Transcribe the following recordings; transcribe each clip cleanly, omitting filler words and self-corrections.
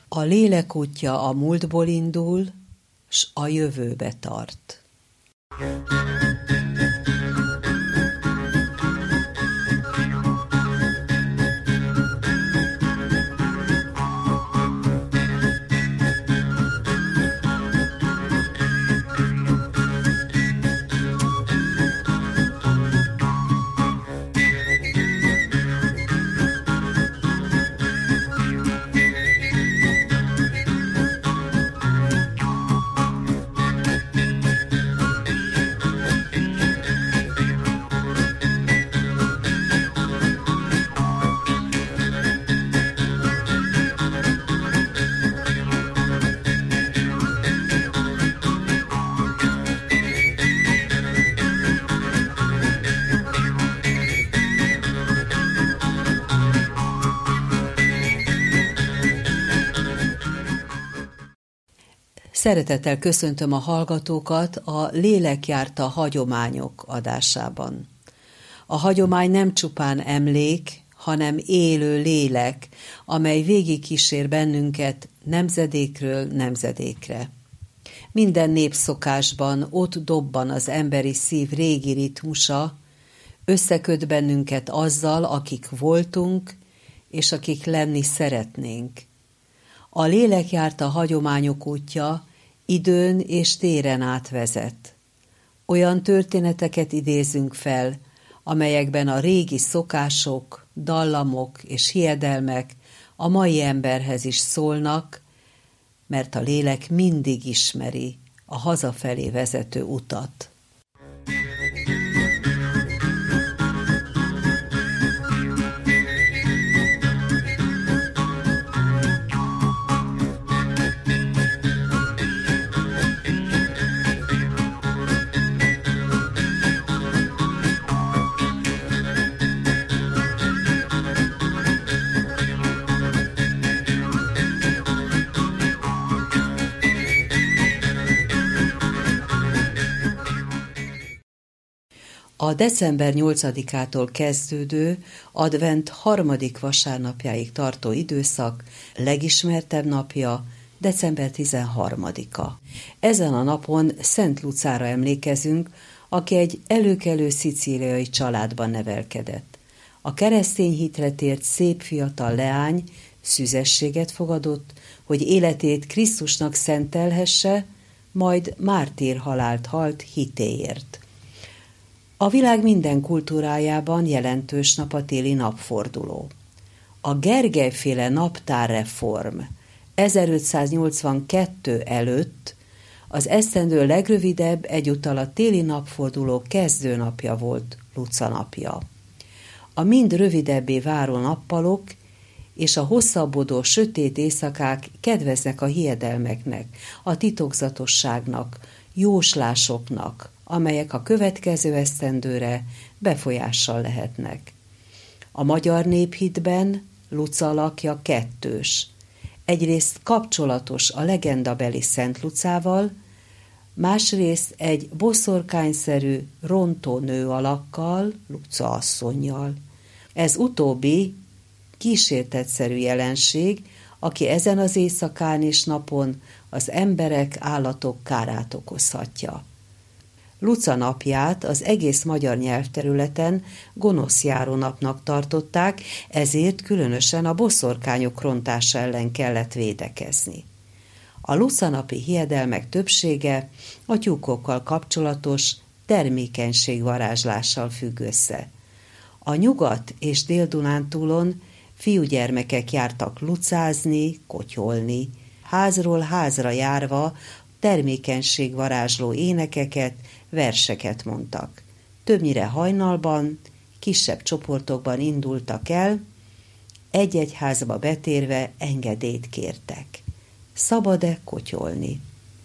A lélek útja a múltból indul, s a jövőbe tart. Szeretettel köszöntöm a hallgatókat a Lélek járta hagyományok adásában. A hagyomány nem csupán emlék, hanem élő lélek, amely végigkísér bennünket nemzedékről nemzedékre. Minden népszokásban ott dobban az emberi szív régi ritmusa, összeköt bennünket azzal, akik voltunk, és akik lenni szeretnénk. A lélek járta hagyományok útja időn és téren átvezet. Olyan történeteket idézünk fel, amelyekben a régi szokások, dallamok és hiedelmek a mai emberhez is szólnak, mert a lélek mindig ismeri a hazafelé vezető utat. A december 8-ától kezdődő advent 3. vasárnapjáig tartó időszak legismertebb napja december 13-a. Ezen a napon Szent Lucára emlékezünk, aki egy előkelő szicíliai családban nevelkedett. A keresztény hitre tért szép fiatal leány szüzességet fogadott, hogy életét Krisztusnak szentelhesse, majd mártírhalált halt hitéért. A világ minden kultúrájában jelentős nap a téli napforduló. A Gergely-féle naptárreform 1582 előtt az esztendő legrövidebb, egyúttal a téli napforduló kezdőnapja volt Luca napja. A mind rövidebbé váló nappalok és a hosszabbodó sötét éjszakák kedveznek a hiedelmeknek, a titokzatosságnak, jóslásoknak, amelyek a következő esztendőre befolyással lehetnek. A magyar néphitben Luca alakja kettős. Egyrészt kapcsolatos a legendabeli Szent Lucával, másrészt egy boszorkányszerű rontónő alakkal, Luca asszonnyal. Ez utóbbi kísértetszerű jelenség, aki ezen az éjszakán és napon az emberek, állatok kárát okozhatja. Luca napját az egész magyar nyelvterületen gonoszjáró napnak tartották, ezért különösen a boszorkányok rontása ellen kellett védekezni. A Luca napi hiedelmek többsége a tyúkokkal kapcsolatos termékenységvarázslással függ össze. A Nyugat- és Dél-Dunántúlon fiúgyermekek jártak lucázni, kotyolni, házról házra járva termékenységvarázsló énekeket, verseket mondtak. Többnyire hajnalban, kisebb csoportokban indultak el, egy-egy házba betérve engedélyt kértek. Szabad-e kotyolni?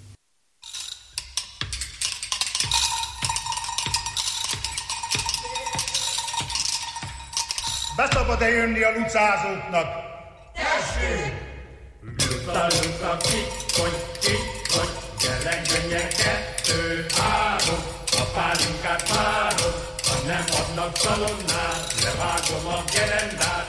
Beszabad-e jönni a lucázóknak? Tessék! Luca, luca, kikony, gyerengönje 2, 3, a pálinkát várom, ha nem adnak szalonnát, levágom a gerendát, ha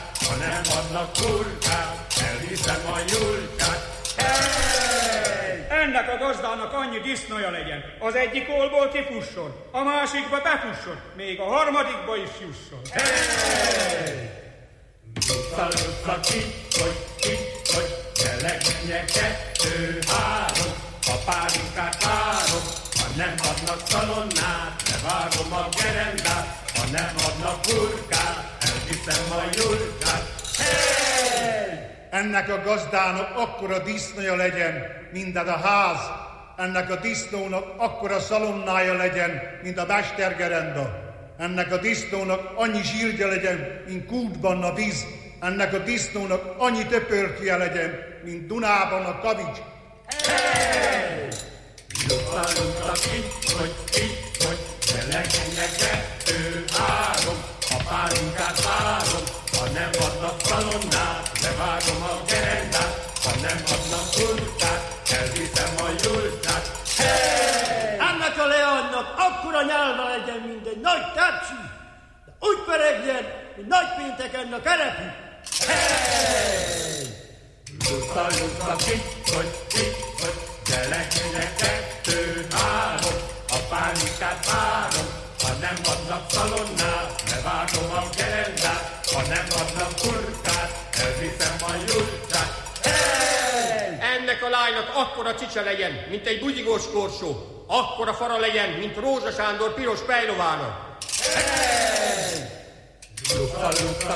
nem adnak kurkát, elviszem a Julkát. Hey! Ennek a gazdának annyi disznója legyen, az egyik olból kifusson, a másikba befusson, még a harmadikba is jusson. Hey! Luca, hogy gyereknye 2, 3, a pálinkát várom, ha nem adnak szalonnát, levágom a gerendát, ha nem adnak kurkát, elviszem a Julkát. Hey! Ennek a gazdának akkora disznója legyen, mint a ház, ennek a disznónak akkora szalonnája legyen, mint a mestergerenda. Ennek a disznónak annyi zsírgye legyen, mint kútban a víz, ennek a disznónak annyi töpörtje legyen, mint Dunában a kavics. Hey! Luca, hogy gyereknek 2, 3, a pálinkát várom, ha nem adnak szalonnát, levágom a gerendát, ha nem adnak kurkát, elviszem a Julkát. Hey! Ennek a leánynak akkora nyelve legyen, mint egy nagy tepsi, de úgy peregjen, mint nagy pénteken a kerepű. Hey! Luca, hogy gyereknek 2, 3, a pálinkát várom, ha nem adnak szalonnát, levágom a gerendát, ha nem adnak kurkát, elviszem a Julkát. Hey! Ennek a lánynak akkora csicsa legyen, mint egy bugyigós korsó, akkora fara legyen, mint Rózsa Sándor piros pejlovának. Hey! Luca,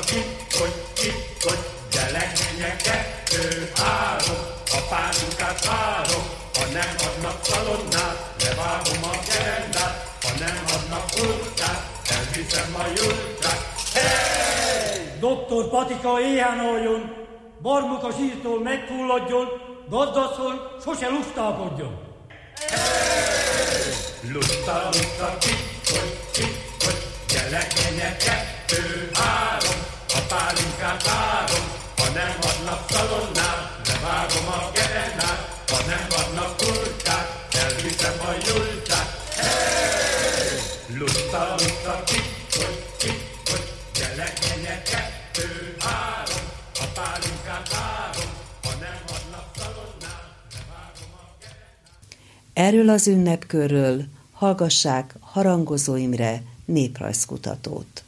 hogy gyereknek 2, 3, a pálinkát várom, ha nem adnak szalonnát, levágom a gerendát, ha nem adnak kurkát, elviszem a Julkát. Hey! Doktor Patika éhen aljon, Barmuk a zsírtól megfulladjon, gazdasszony sose lustálkodjon. Hey! Lusta, hogy gyereknek 2, 3, a pálinkát várom, ha nem adnak szalonnát, levágom a gerendát, ha nem adnak kurkát, elviszem a Julkát. Hey! Lusta, hogy gyereknek 2, 3, a pálinkát várom, ha nem adnak szalonnát, levágom a gerendát. Erről az ünnepkörről hallgassák Harangozó Imre néprajzkutatót.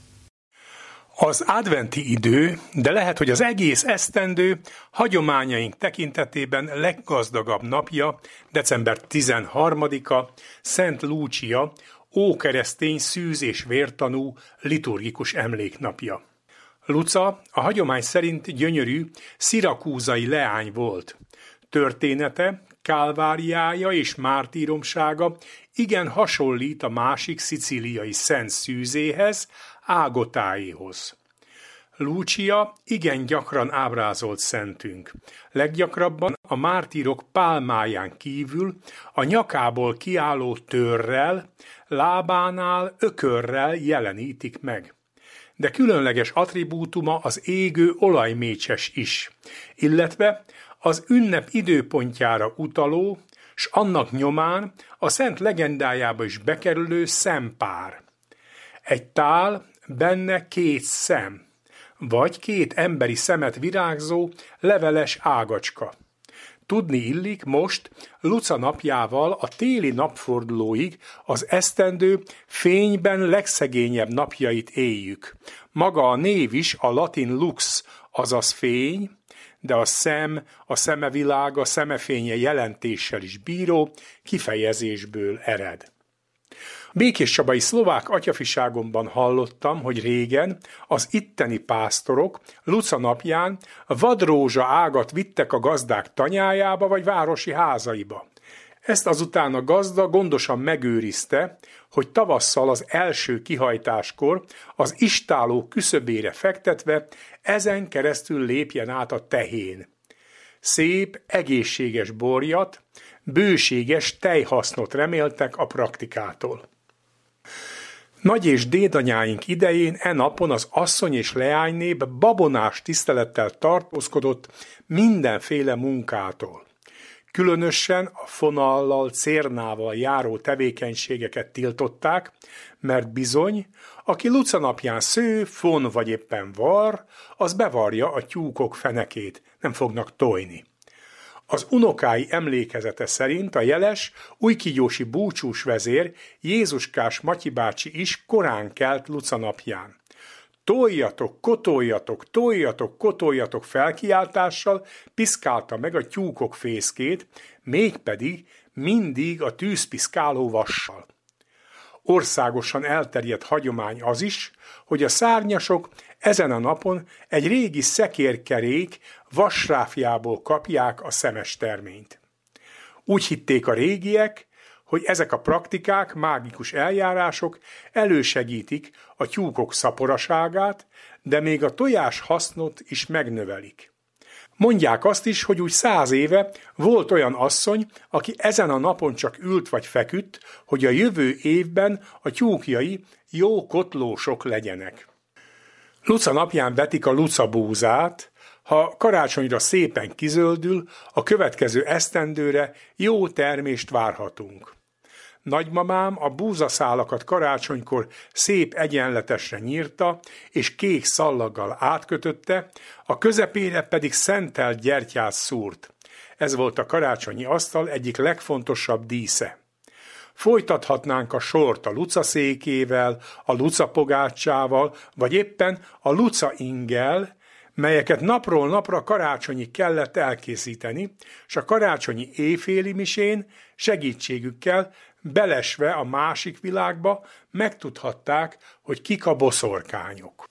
Az adventi idő, de lehet, hogy az egész esztendő hagyományaink tekintetében leggazdagabb napja, december 13-a, Szent Lúcia, ókeresztény szűz- és vértanú liturgikus emléknapja. Luca a hagyomány szerint gyönyörű, szirakúzai leány volt. Története, kálváriája és mártíromsága igen hasonlít a másik szicíliai szent szűzéhez, Ágotáéhoz. Lúcia igen gyakran ábrázolt szentünk. Leggyakrabban a mártírok pálmáján kívül a nyakából kiálló törrel, lábánál ökörrel jelenítik meg. De különleges attribútuma az égő olajmécses is, illetve az ünnep időpontjára utaló, s annak nyomán a szent legendájába is bekerülő szempár. Egy tál, benne 2 szem, vagy 2 emberi szemet virágzó leveles ágacska. Tudni illik most, Luca napjával a téli napfordulóig az esztendő fényben legszegényebb napjait éljük. Maga a név is a latin lux, azaz fény, de a szem, a szemevilág, a szemefénye jelentéssel is bíró kifejezésből ered. Békéscsabai szlovák atyafiságomban hallottam, hogy régen az itteni pásztorok Luca napján vadrózsa ágat vittek a gazdák tanyájába vagy városi házaiba. Ezt azután a gazda gondosan megőrizte, hogy tavasszal az első kihajtáskor az istálló küszöbére fektetve ezen keresztül lépjen át a tehén. Szép, egészséges borjat, bőséges tejhasznot reméltek a praktikától. Nagy- és dédanyáink idején e napon az asszony és leánynép babonás tisztelettel tartózkodott mindenféle munkától. Különösen a fonallal, cérnával járó tevékenységeket tiltották, mert bizony, aki Luca napján sző, fon vagy éppen var, az bevarja a tyúkok fenekét, nem fognak tojni. Az unokái emlékezete szerint a jeles, újkígyósi búcsús vezér Jézuskás Matyi bácsi is korán kelt Luca napján. Toljatok, kotoljatok, toljatok, kotoljatok felkiáltással piszkálta meg a tyúkok fészkét, mégpedig mindig a tűzpiszkáló vassal. Országosan elterjedt hagyomány az is, hogy a szárnyasok ezen a napon egy régi szekérkerék vasráfjából kapják a szemes terményt. Úgy hitték a régiek, hogy ezek a praktikák, mágikus eljárások elősegítik a tyúkok szaporaságát, de még a tojás hasznot is megnövelik. Mondják azt is, hogy úgy 100 éve volt olyan asszony, aki ezen a napon csak ült vagy feküdt, hogy a jövő évben a tyúkjai jó kotlósok legyenek. Luca napján vetik a lucabúzát, ha karácsonyra szépen kizöldül, a következő esztendőre jó termést várhatunk. Nagymamám a búzaszálakat karácsonykor szép egyenletesre nyírta, és kék szallaggal átkötötte, a közepére pedig szentelt gyertyát szúrt. Ez volt a karácsonyi asztal egyik legfontosabb dísze. Folytathatnánk a sort a lucaszékével, a lucapogácsával, vagy éppen a lucainggel, melyeket napról napra karácsonyi kellett elkészíteni, és a karácsonyi éjféli misén segítségükkel belesve a másik világba megtudhatták, hogy kik a boszorkányok.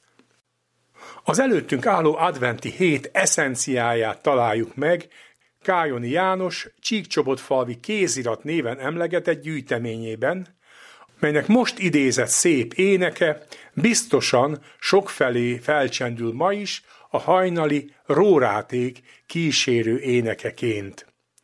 Az előttünk álló adventi hét eszenciáját találjuk meg Kályoni János Csíkcsobotfalvi kézirat néven emlegetett gyűjteményében, melynek most idézett szép éneke biztosan sokfelé felcsendül ma is a hajnali róráték kísérő énekeként.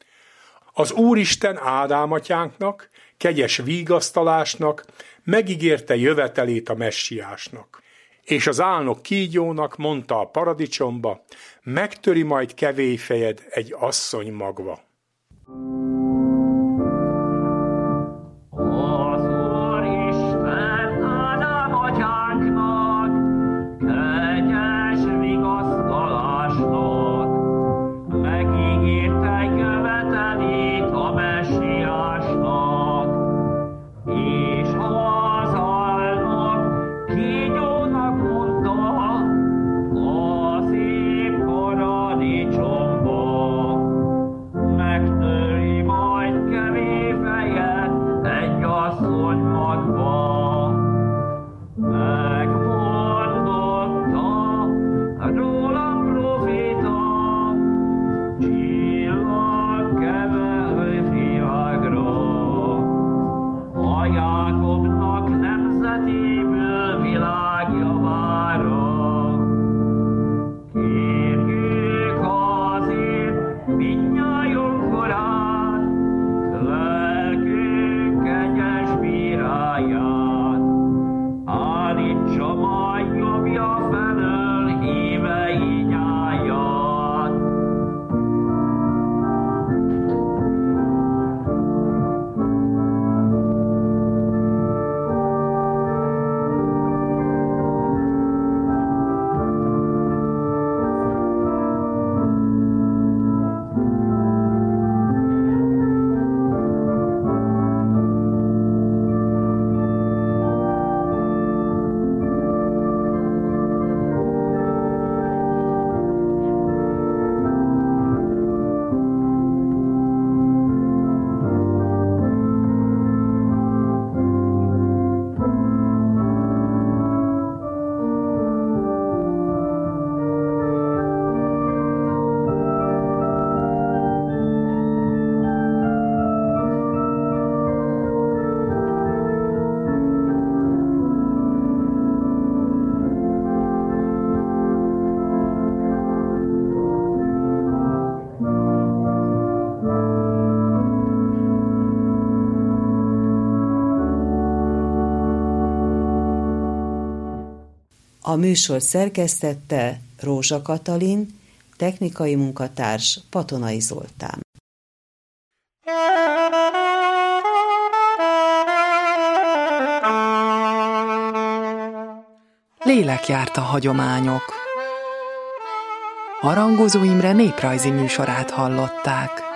Az Úristen Ádám atyánknak, kegyes vigasztalásnak megígérte jövetelét a messiásnak. És az álnok kígyónak mondta a paradicsomba, megtöri majd kevélyfejed egy asszony magva. A műsor szerkesztette Rózsa Katalin, technikai munkatárs Patonai Zoltán. Lélekjárta hagyományok. Harangozó Imre néprajzi műsorát hallották.